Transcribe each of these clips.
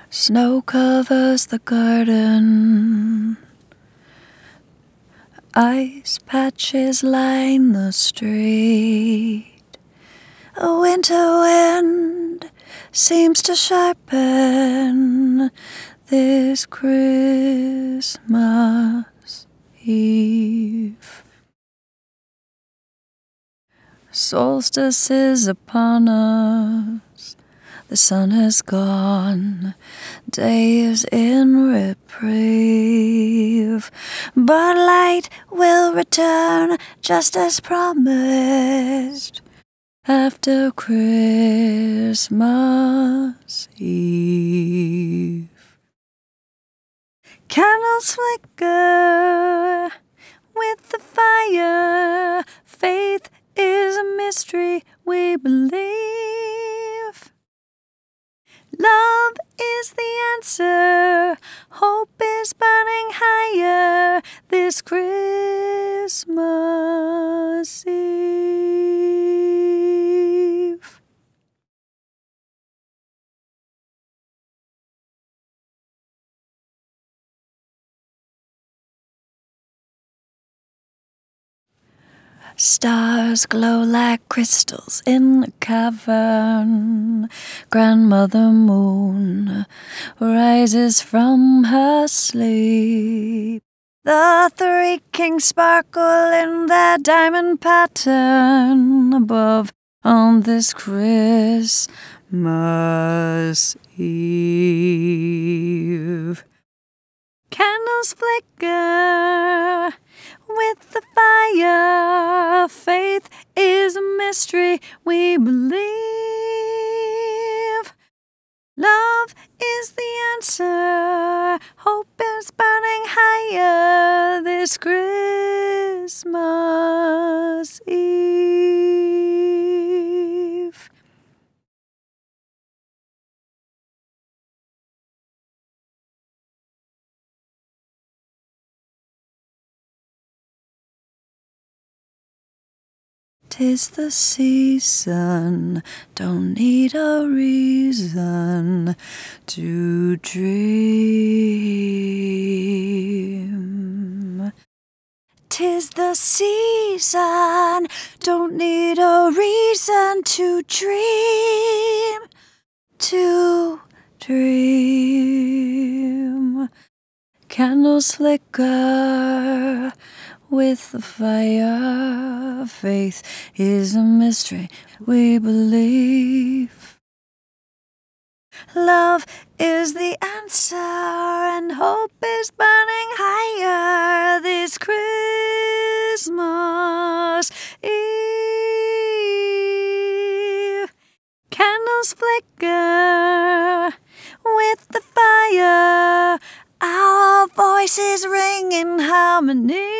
Snow covers the garden, ice patches line the street. A winter wind seems to sharpen this Christmas Eve. Solstice is upon us, the sun is gone, day is in reprieve, but light will return just as promised after Christmas Eve. Candles flicker with the fire, faith is a mystery we believe. Love is the answer, hope is burning higher this Christmas Eve. Stars glow like crystals in a cavern. Grandmother Moon rises from her sleep. The three kings sparkle in their diamond pattern above on this Christmas Eve. Candles flicker with the fire, faith is a mystery we believe. Love is the answer, hope is burning higher this Christmas Eve. Tis the season, don't need a reason to dream. Tis the season, don't need a reason to dream. To dream. Candles flicker with the fire, faith is a mystery we believe. Love is the answer and hope is burning higher this Christmas Eve. Candles flicker with the fire, our voices ring in harmony.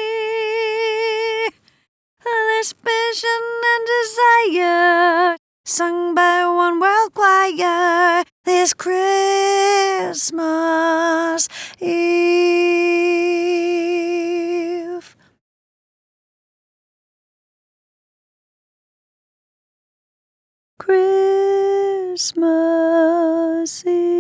This vision and desire, sung by one world choir, this Christmas Eve. Christmas Eve.